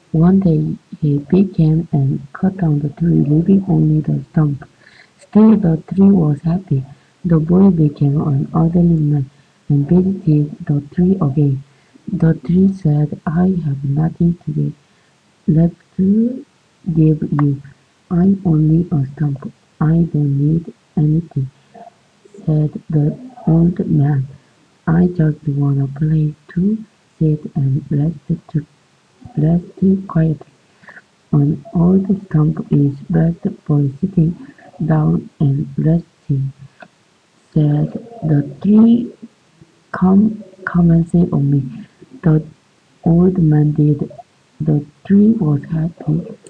One day a bee came and cut down the tree, leaving only the stump. Still the tree was happy. The boy became an elderly man and visited the tree again. The tree said, "I have nothing to give left to give you. I'm only a stump. I don't need anything," said the old man. "I just want a place to sit and rest quietly. An old stump is best for sitting down and resting," said the tree. Come and sit on me." The old man did. The tree was happy